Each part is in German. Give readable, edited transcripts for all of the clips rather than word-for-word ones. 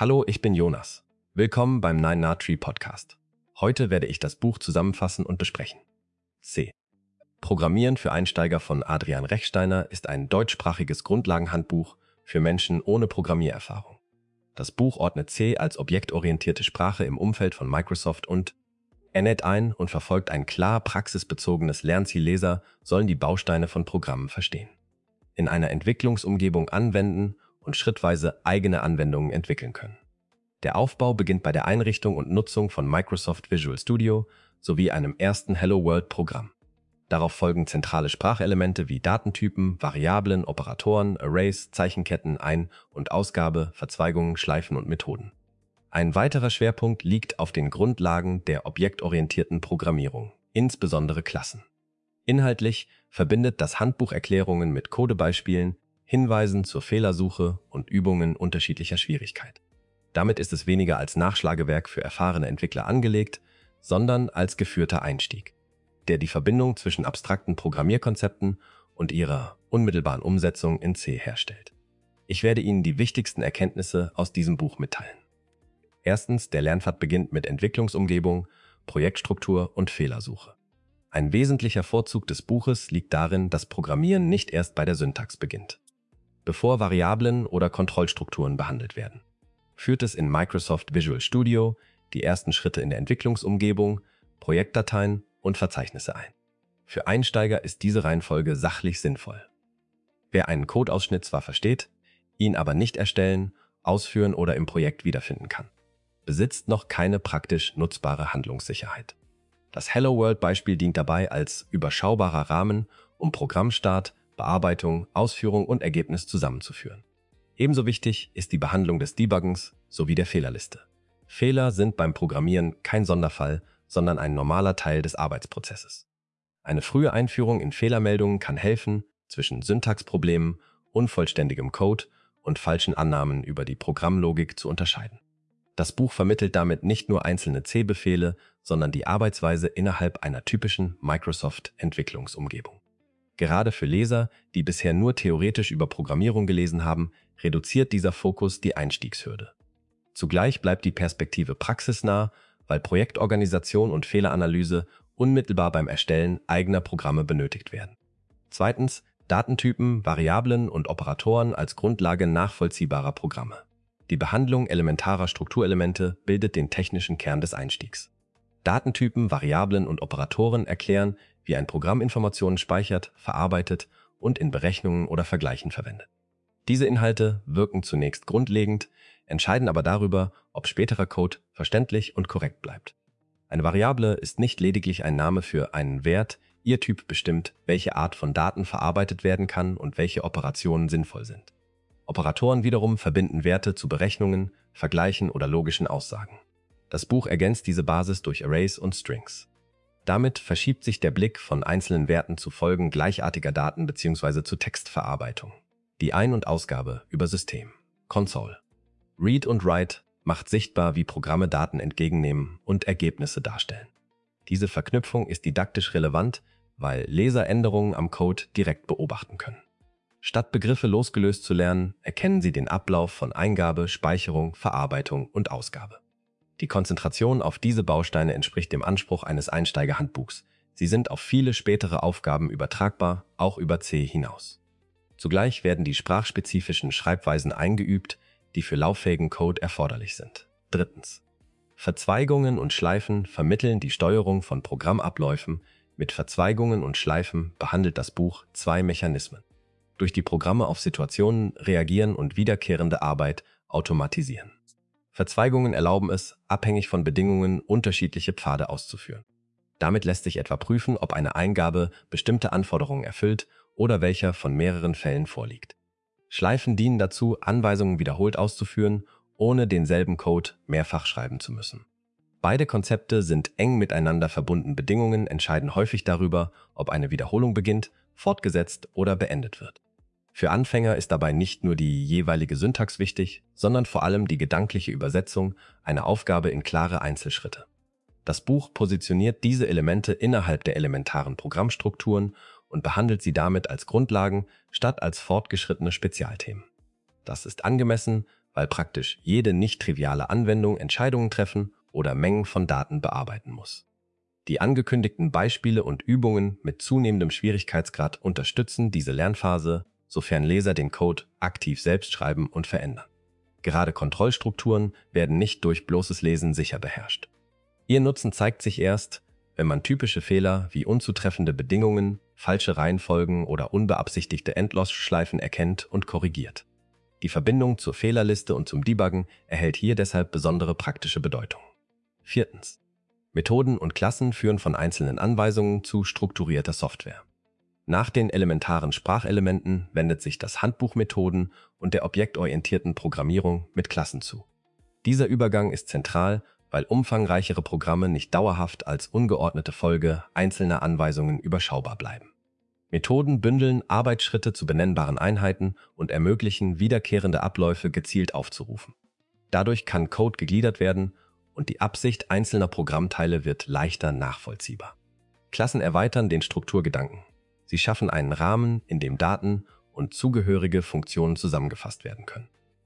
Hallo, ich bin Jonas. Willkommen beim 9na-Tree Podcast. Heute werde ich das Buch zusammenfassen und besprechen. C. Programmieren für Einsteiger von Adrian Rechsteiner ist ein deutschsprachiges Grundlagenhandbuch für Menschen ohne Programmiererfahrung. Das Buch ordnet C als objektorientierte Sprache im Umfeld von Microsoft und .NET ein und verfolgt ein klar praxisbezogenes Lernziel. Leser sollen die Bausteine von Programmen verstehen, in einer Entwicklungsumgebung anwenden und schrittweise eigene Anwendungen entwickeln können. Der Aufbau beginnt bei der Einrichtung und Nutzung von Microsoft Visual Studio sowie einem ersten Hello World-Programm. Darauf folgen zentrale Sprachelemente wie Datentypen, Variablen, Operatoren, Arrays, Zeichenketten, Ein- und Ausgabe, Verzweigungen, Schleifen und Methoden. Ein weiterer Schwerpunkt liegt auf den Grundlagen der objektorientierten Programmierung, insbesondere Klassen. Inhaltlich verbindet das Handbuch Erklärungen mit Codebeispielen, Hinweisen zur Fehlersuche und Übungen unterschiedlicher Schwierigkeit. Damit ist es weniger als Nachschlagewerk für erfahrene Entwickler angelegt, sondern als geführter Einstieg, der die Verbindung zwischen abstrakten Programmierkonzepten und ihrer unmittelbaren Umsetzung in C herstellt. Ich werde Ihnen die wichtigsten Erkenntnisse aus diesem Buch mitteilen. Erstens, der Lernpfad beginnt mit Entwicklungsumgebung, Projektstruktur und Fehlersuche. Ein wesentlicher Vorzug des Buches liegt darin, dass Programmieren nicht erst bei der Syntax beginnt, bevor Variablen oder Kontrollstrukturen behandelt werden. Führt es in Microsoft Visual Studio die ersten Schritte in der Entwicklungsumgebung, Projektdateien und Verzeichnisse ein. Für Einsteiger ist diese Reihenfolge sachlich sinnvoll. Wer einen Codeausschnitt zwar versteht, ihn aber nicht erstellen, ausführen oder im Projekt wiederfinden kann, besitzt noch keine praktisch nutzbare Handlungssicherheit. Das Hello World-Beispiel dient dabei als überschaubarer Rahmen, um Programmstart, Bearbeitung, Ausführung und Ergebnis zusammenzuführen. Ebenso wichtig ist die Behandlung des Debuggens sowie der Fehlerliste. Fehler sind beim Programmieren kein Sonderfall, sondern ein normaler Teil des Arbeitsprozesses. Eine frühe Einführung in Fehlermeldungen kann helfen, zwischen Syntaxproblemen, unvollständigem Code und falschen Annahmen über die Programmlogik zu unterscheiden. Das Buch vermittelt damit nicht nur einzelne C-Befehle, sondern die Arbeitsweise innerhalb einer typischen Microsoft-Entwicklungsumgebung. Gerade für Leser, die bisher nur theoretisch über Programmierung gelesen haben, reduziert dieser Fokus die Einstiegshürde. Zugleich bleibt die Perspektive praxisnah, weil Projektorganisation und Fehleranalyse unmittelbar beim Erstellen eigener Programme benötigt werden. Zweitens, Datentypen, Variablen und Operatoren als Grundlage nachvollziehbarer Programme. Die Behandlung elementarer Strukturelemente bildet den technischen Kern des Einstiegs. Datentypen, Variablen und Operatoren erklären, wie ein Programm Informationen speichert, verarbeitet und in Berechnungen oder Vergleichen verwendet. Diese Inhalte wirken zunächst grundlegend, entscheiden aber darüber, ob späterer Code verständlich und korrekt bleibt. Eine Variable ist nicht lediglich ein Name für einen Wert, ihr Typ bestimmt, welche Art von Daten verarbeitet werden kann und welche Operationen sinnvoll sind. Operatoren wiederum verbinden Werte zu Berechnungen, Vergleichen oder logischen Aussagen. Das Buch ergänzt diese Basis durch Arrays und Strings. Damit verschiebt sich der Blick von einzelnen Werten zu Folgen gleichartiger Daten bzw. zu Textverarbeitung. Die Ein- und Ausgabe über System, Console. Read und Write macht sichtbar, wie Programme Daten entgegennehmen und Ergebnisse darstellen. Diese Verknüpfung ist didaktisch relevant, weil Leser Änderungen am Code direkt beobachten können. Statt Begriffe losgelöst zu lernen, erkennen sie den Ablauf von Eingabe, Speicherung, Verarbeitung und Ausgabe. Die Konzentration auf diese Bausteine entspricht dem Anspruch eines Einsteigerhandbuchs. Sie sind auf viele spätere Aufgaben übertragbar, auch über C hinaus. Zugleich werden die sprachspezifischen Schreibweisen eingeübt, die für lauffähigen Code erforderlich sind. Drittens. Verzweigungen und Schleifen vermitteln die Steuerung von Programmabläufen. Mit Verzweigungen und Schleifen behandelt das Buch zwei Mechanismen. Durch die Programme auf Situationen reagieren und wiederkehrende Arbeit automatisieren. Verzweigungen erlauben es, abhängig von Bedingungen unterschiedliche Pfade auszuführen. Damit lässt sich etwa prüfen, ob eine Eingabe bestimmte Anforderungen erfüllt oder welcher von mehreren Fällen vorliegt. Schleifen dienen dazu, Anweisungen wiederholt auszuführen, ohne denselben Code mehrfach schreiben zu müssen. Beide Konzepte sind eng miteinander verbunden. Bedingungen entscheiden häufig darüber, ob eine Wiederholung beginnt, fortgesetzt oder beendet wird. Für Anfänger ist dabei nicht nur die jeweilige Syntax wichtig, sondern vor allem die gedankliche Übersetzung einer Aufgabe in klare Einzelschritte. Das Buch positioniert diese Elemente innerhalb der elementaren Programmstrukturen und behandelt sie damit als Grundlagen statt als fortgeschrittene Spezialthemen. Das ist angemessen, weil praktisch jede nicht triviale Anwendung Entscheidungen treffen oder Mengen von Daten bearbeiten muss. Die angekündigten Beispiele und Übungen mit zunehmendem Schwierigkeitsgrad unterstützen diese Lernphase, sofern Leser den Code aktiv selbst schreiben und verändern. Gerade Kontrollstrukturen werden nicht durch bloßes Lesen sicher beherrscht. Ihr Nutzen zeigt sich erst, wenn man typische Fehler wie unzutreffende Bedingungen, falsche Reihenfolgen oder unbeabsichtigte Endlosschleifen erkennt und korrigiert. Die Verbindung zur Fehlerliste und zum Debuggen erhält hier deshalb besondere praktische Bedeutung. 4. Methoden und Klassen führen von einzelnen Anweisungen zu strukturierter Software. Nach den elementaren Sprachelementen wendet sich das Handbuch Methoden und der objektorientierten Programmierung mit Klassen zu. Dieser Übergang ist zentral, weil umfangreichere Programme nicht dauerhaft als ungeordnete Folge einzelner Anweisungen überschaubar bleiben. Methoden bündeln Arbeitsschritte zu benennbaren Einheiten und ermöglichen, wiederkehrende Abläufe gezielt aufzurufen. Dadurch kann Code gegliedert werden und die Absicht einzelner Programmteile wird leichter nachvollziehbar. Klassen erweitern den Strukturgedanken. Sie schaffen einen Rahmen, in dem Daten und zugehörige Funktionen zusammengefasst werden können.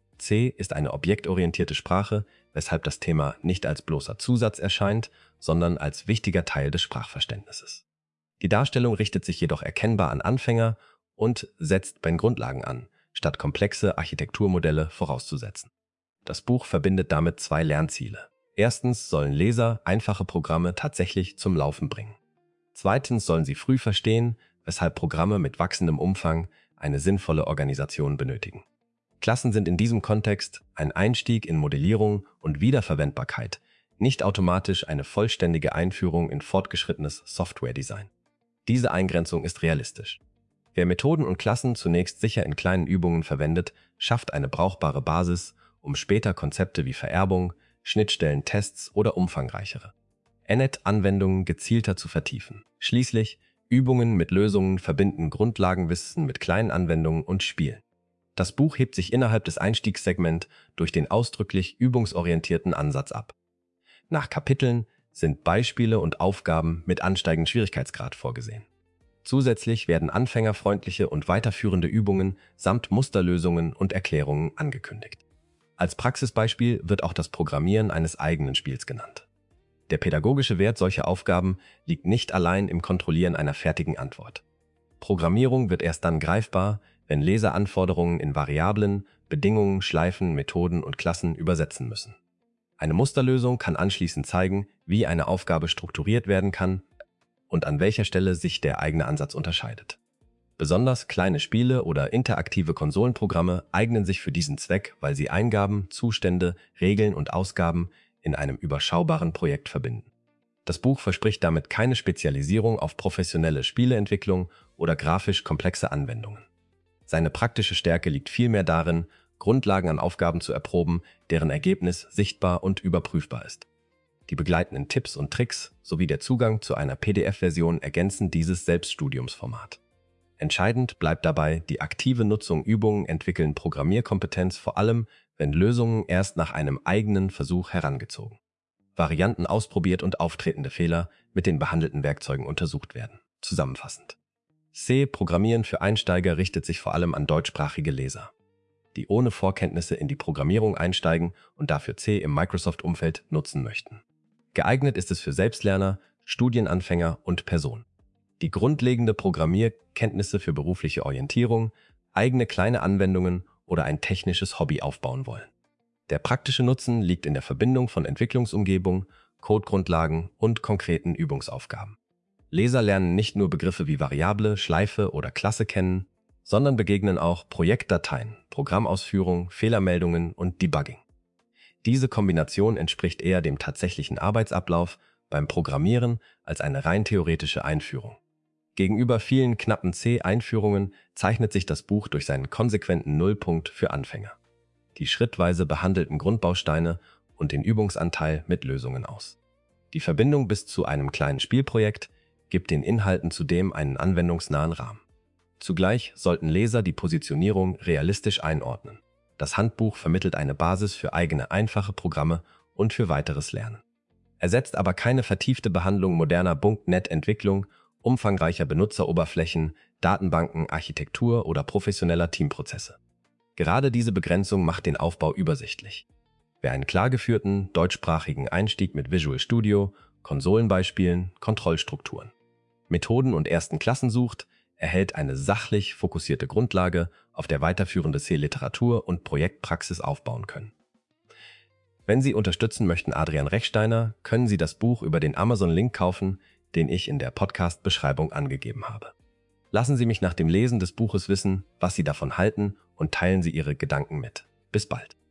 C ist eine objektorientierte Sprache, weshalb das Thema nicht als bloßer Zusatz erscheint, sondern als wichtiger Teil des Sprachverständnisses. Die Darstellung richtet sich jedoch erkennbar an Anfänger und setzt bei den Grundlagen an, statt komplexe Architekturmodelle vorauszusetzen. Das Buch verbindet damit zwei Lernziele. Erstens sollen Leser einfache Programme tatsächlich zum Laufen bringen. Zweitens sollen sie früh verstehen, weshalb Programme mit wachsendem Umfang eine sinnvolle Organisation benötigen. Klassen sind in diesem Kontext ein Einstieg in Modellierung und Wiederverwendbarkeit, nicht automatisch eine vollständige Einführung in fortgeschrittenes Software-Design. Diese Eingrenzung ist realistisch. Wer Methoden und Klassen zunächst sicher in kleinen Übungen verwendet, schafft eine brauchbare Basis, um später Konzepte wie Vererbung, Schnittstellen, Tests oder umfangreichere NNet-Anwendungen gezielter zu vertiefen. Schließlich, Übungen mit Lösungen verbinden Grundlagenwissen mit kleinen Anwendungen und Spielen. Das Buch hebt sich innerhalb des Einstiegssegments durch den ausdrücklich übungsorientierten Ansatz ab. Nach Kapiteln sind Beispiele und Aufgaben mit ansteigendem Schwierigkeitsgrad vorgesehen. Zusätzlich werden anfängerfreundliche und weiterführende Übungen samt Musterlösungen und Erklärungen angekündigt. Als Praxisbeispiel wird auch das Programmieren eines eigenen Spiels genannt. Der pädagogische Wert solcher Aufgaben liegt nicht allein im Kontrollieren einer fertigen Antwort. Programmierung wird erst dann greifbar, wenn Leser Anforderungen in Variablen, Bedingungen, Schleifen, Methoden und Klassen übersetzen müssen. Eine Musterlösung kann anschließend zeigen, wie eine Aufgabe strukturiert werden kann und an welcher Stelle sich der eigene Ansatz unterscheidet. Besonders kleine Spiele oder interaktive Konsolenprogramme eignen sich für diesen Zweck, weil sie Eingaben, Zustände, Regeln und Ausgaben in einem überschaubaren Projekt verbinden. Das Buch verspricht damit keine Spezialisierung auf professionelle Spieleentwicklung oder grafisch komplexe Anwendungen. Seine praktische Stärke liegt vielmehr darin, Grundlagen an Aufgaben zu erproben, deren Ergebnis sichtbar und überprüfbar ist. Die begleitenden Tipps und Tricks sowie der Zugang zu einer PDF-Version ergänzen dieses Selbststudiumsformat. Entscheidend bleibt dabei, die aktive Nutzung Übungen entwickeln Programmierkompetenz vor allem, wenn Lösungen erst nach einem eigenen Versuch herangezogen, Varianten ausprobiert und auftretende Fehler mit den behandelten Werkzeugen untersucht werden. Zusammenfassend. C. Programmieren für Einsteiger richtet sich vor allem an deutschsprachige Leser, die ohne Vorkenntnisse in die Programmierung einsteigen und dafür C im Microsoft-Umfeld nutzen möchten. Geeignet ist es für Selbstlerner, Studienanfänger und Personen, die grundlegende Programmierkenntnisse für berufliche Orientierung, eigene kleine Anwendungen oder ein technisches Hobby aufbauen wollen. Der praktische Nutzen liegt in der Verbindung von Entwicklungsumgebung, Codegrundlagen und konkreten Übungsaufgaben. Leser lernen nicht nur Begriffe wie Variable, Schleife oder Klasse kennen, sondern begegnen auch Projektdateien, Programmausführung, Fehlermeldungen und Debugging. Diese Kombination entspricht eher dem tatsächlichen Arbeitsablauf beim Programmieren als eine rein theoretische Einführung. Gegenüber vielen knappen C-Einführungen zeichnet sich das Buch durch seinen konsequenten Nullpunkt für Anfänger, die schrittweise behandelten Grundbausteine und den Übungsanteil mit Lösungen aus. Die Verbindung bis zu einem kleinen Spielprojekt gibt den Inhalten zudem einen anwendungsnahen Rahmen. Zugleich sollten Leser die Positionierung realistisch einordnen. Das Handbuch vermittelt eine Basis für eigene einfache Programme und für weiteres Lernen. Ersetzt aber keine vertiefte Behandlung moderner .NET-Entwicklung, umfangreicher Benutzeroberflächen, Datenbanken, Architektur oder professioneller Teamprozesse. Gerade diese Begrenzung macht den Aufbau übersichtlich. Wer einen klar geführten, deutschsprachigen Einstieg mit Visual Studio, Konsolenbeispielen, Kontrollstrukturen, Methoden und ersten Klassen sucht, erhält eine sachlich fokussierte Grundlage, auf der weiterführende C-Literatur und Projektpraxis aufbauen können. Wenn Sie unterstützen möchten Adrian Rechsteiner, können Sie das Buch über den Amazon-Link kaufen, den ich in der Podcast-Beschreibung angegeben habe. Lassen Sie mich nach dem Lesen des Buches wissen, was Sie davon halten, und teilen Sie Ihre Gedanken mit. Bis bald.